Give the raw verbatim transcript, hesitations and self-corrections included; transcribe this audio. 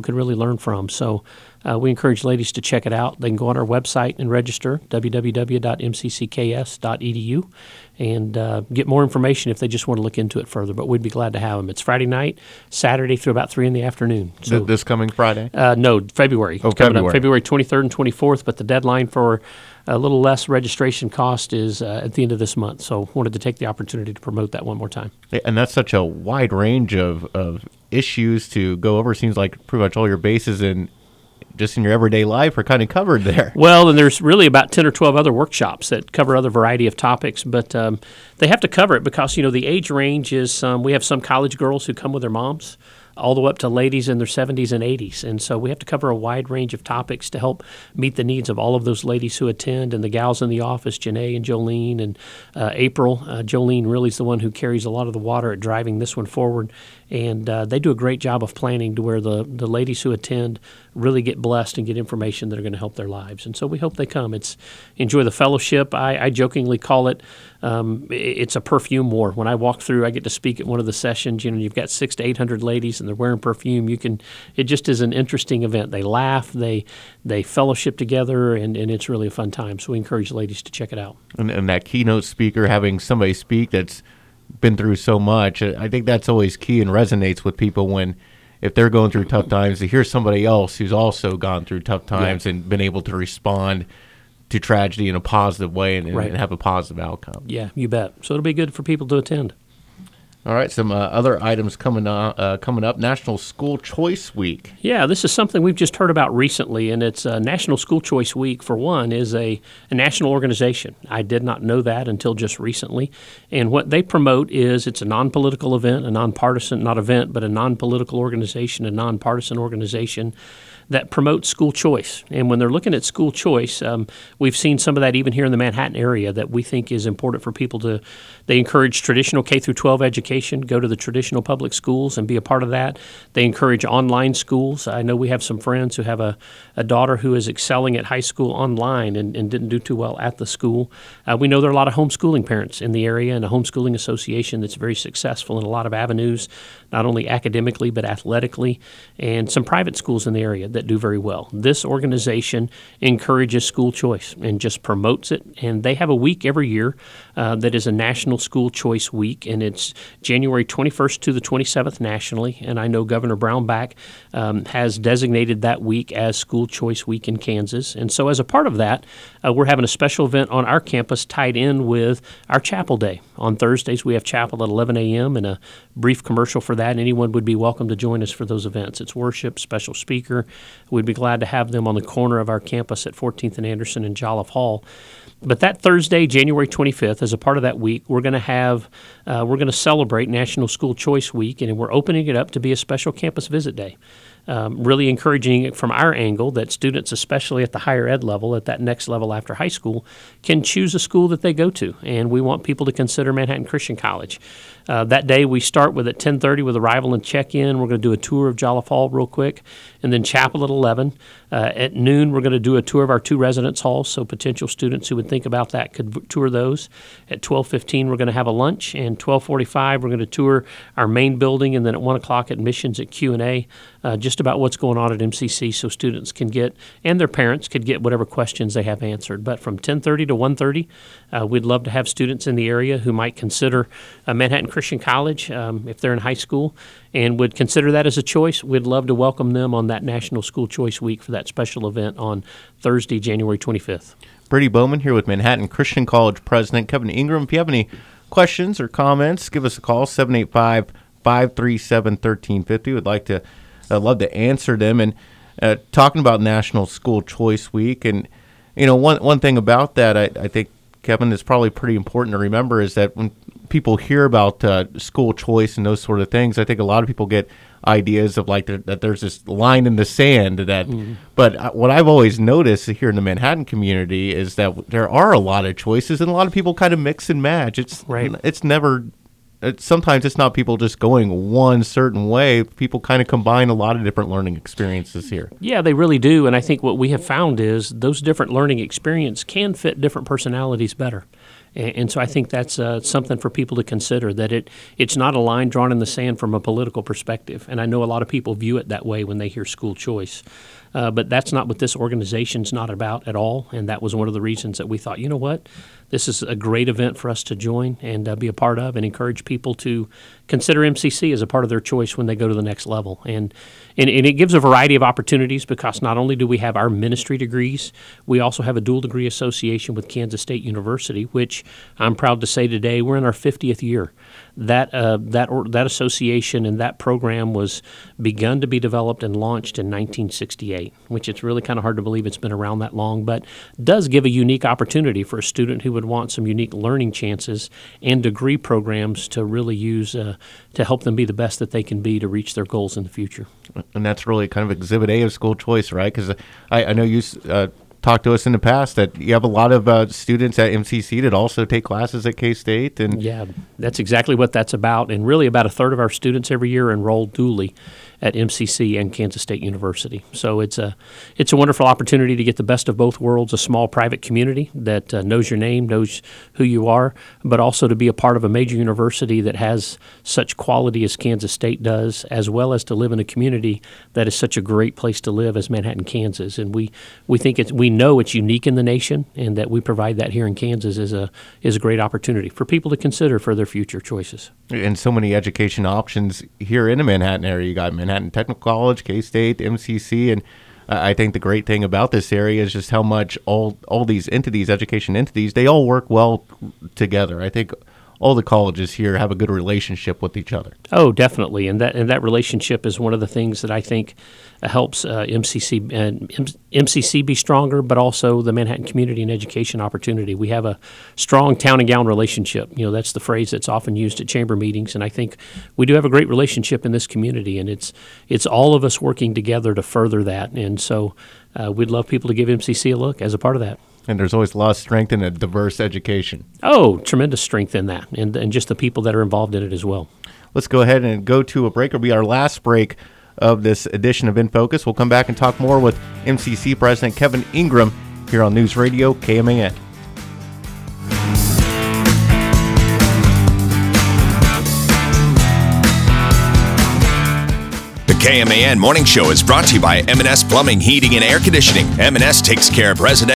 can really learn from. So uh, we encourage ladies to check it out. They can go on our website and register, w w w dot m c c k s dot e d u, and uh, get more information if they just want to look into it further. But we'd be glad to have them. It's Friday night, Saturday through about three in the afternoon. So Th- this coming Friday? Uh, no, February. Oh, It's coming February. up February twenty-third and twenty-fourth, but the deadline for a little less registration cost is uh, at the end of this month. So wanted to take the opportunity to promote that one more time. Yeah, and that's such a wide range of, of issues to go over. Seems like pretty much all your bases in just in your everyday life are kind of covered there. Well, and there's really about ten or twelve other workshops that cover other variety of topics, but um, they have to cover it because, you know, the age range is, um, we have some college girls who come with their moms, all the way up to ladies in their seventies and eighties. And so we have to cover a wide range of topics to help meet the needs of all of those ladies who attend, and the gals in the office, Janae and Jolene and uh, April. Uh, Jolene really is the one who carries a lot of the water at driving this one forward. And uh, they do a great job of planning to where the, the ladies who attend really get blessed and get information that are going to help their lives. And so we hope they come. It's enjoy the fellowship. I, I jokingly call it, um, it's a perfume war. When I walk through, I get to speak at one of the sessions. You know, you've got six to eight hundred ladies, and they're wearing perfume. You can. It just is an interesting event. They laugh, they they fellowship together, and, and it's really a fun time. So we encourage ladies to check it out. And, and that keynote speaker, having somebody speak that's been through so much, I think that's always key and resonates with people when, if they're going through tough times, to hear somebody else who's also gone through tough times Yeah. and been able to respond to tragedy in a positive way and, Right. and have a positive outcome. Yeah, you bet. So it'll be good for people to attend. All right, some uh, other items coming up, uh, coming up. National School Choice Week. Yeah, this is something we've just heard about recently, and it's uh, National School Choice Week, for one, is a, a national organization. I did not know that until just recently. And what they promote is it's a non-political event, a nonpartisan, not event, but a non-political organization, a nonpartisan organization that promotes school choice. And when they're looking at school choice, um, we've seen some of that even here in the Manhattan area that we think is important for people to, they encourage traditional K through twelve education, go to the traditional public schools and be a part of that. They encourage online schools. I know we have some friends who have a, a daughter who is excelling at high school online and, and didn't do too well at the school. Uh, we know there are a lot of homeschooling parents in the area, and a homeschooling association that's very successful in a lot of avenues, not only academically but athletically, and some private schools in the area that do very well. This organization encourages school choice and just promotes it, and they have a week every year uh, that is a National School Choice Week, and it's January twenty-first to the twenty-seventh nationally, and I know Governor Brownback um, has designated that week as School Choice Week in Kansas, and so as a part of that, uh, we're having a special event on our campus tied in with our chapel day. On Thursdays, we have chapel at eleven a.m. and a brief commercial for that. Anyone would be welcome to join us for those events. It's worship, special speaker. We'd be glad to have them on the corner of our campus at fourteenth and Anderson in Jolliffe Hall. But that Thursday, January twenty-fifth, as a part of that week, we're going to have, uh, we're going to celebrate National School Choice Week, and we're opening it up to be a special campus visit day. Um, really encouraging it from our angle that students, especially at the higher ed level, at that next level after high school, can choose a school that they go to. And we want people to consider Manhattan Christian College. Uh, that day we start with at ten thirty with arrival and check-in. We're going to do a tour of Jolliffe Hall real quick, and then chapel at eleven. Uh, at noon, we're going to do a tour of our two residence halls, so potential students who would think about that could v- tour those. At twelve fifteen, we're going to have a lunch, and twelve forty-five, we're going to tour our main building, and then at one o'clock admissions at Q and A, uh, just about what's going on at M C C so students can get, and their parents could get whatever questions they have answered. But from ten thirty to one thirty, uh, we'd love to have students in the area who might consider uh, Manhattan Christian College um, if they're in high school and would consider that as a choice. We'd love to welcome them on that National School Choice Week for that special event on Thursday, January twenty-fifth. Brady Bowman here with Manhattan Christian College President Kevin Ingram. If you have any questions or comments, give us a call, seven eight five, five three seven, one three five zero. We'd like to, uh, love to answer them. And uh, talking about National School Choice Week, and you know, one one thing about that, I, I think, Kevin, is probably pretty important to remember is that when people hear about uh, school choice and those sort of things, I think a lot of people get ideas of like that, that there's this line in the sand that, mm-hmm. But what I've always noticed here in the Manhattan community is that there are a lot of choices and a lot of people kind of mix and match. It's right. It's never, it's, sometimes it's not people just going one certain way. People kind of combine a lot of different learning experiences here. Yeah, they really do. And I think what we have found is those different learning experiences can fit different personalities better. And, and so I think that's uh, something for people to consider, that it it's not a line drawn in the sand from a political perspective. And I know a lot of people view it that way when they hear school choice. Uh, but that's not what this organization's not about at all, and that was one of the reasons that we thought, you know what, this is a great event for us to join and uh, be a part of, and encourage people to consider M C C as a part of their choice when they go to the next level. And, and, and it gives a variety of opportunities, because not only do we have our ministry degrees, we also have a dual degree association with Kansas State University, which I'm proud to say today we're in our fiftieth year. That uh, that or, that association and that program was begun to be developed and launched in nineteen sixty-eight, which it's really kind of hard to believe it's been around that long, but does give a unique opportunity for a student who would want some unique learning chances and degree programs to really use uh, to help them be the best that they can be to reach their goals in the future. And that's really kind of Exhibit A of school choice, right? Because I, I know you uh, talked to us in the past that you have a lot of uh, students at M C C that also take classes at K-State. And yeah, that's exactly what that's about. And really about a third of our students every year enroll dually at M C C and Kansas State University. So it's a it's a wonderful opportunity to get the best of both worlds, a small private community that uh, knows your name, knows who you are, but also to be a part of a major university that has such quality as Kansas State does, as well as to live in a community that is such a great place to live as Manhattan, Kansas. And we, we think it's, we know it's unique in the nation, and that we provide that here in Kansas is a is a great opportunity for people to consider for their future choices. And so many education options here in the Manhattan area. You got Manhattan Technical College, K-State, M C C, and I think the great thing about this area is just how much all all these entities, education entities, they all work well together. I think all the colleges here have a good relationship with each other. Oh, definitely, and that and that relationship is one of the things that I think uh, helps uh, M C C and M C C be stronger, but also the Manhattan Community and Education Opportunity. We have a strong town and gown relationship. You know, that's the phrase that's often used at chamber meetings, and I think we do have a great relationship in this community, and it's it's all of us working together to further that. And so uh, we'd love people to give M C C a look as a part of that. And there's always a lot of strength in a diverse education. Oh, tremendous strength in that, and, and just the people that are involved in it as well. Let's go ahead and go to a break. It'll be our last break of this edition of In Focus. We'll come back and talk more with M C C President Kevin Ingram here on News Radio K M A N. The K M A N Morning Show is brought to you by M and S Plumbing, Heating, and Air Conditioning. M and S takes care of residents.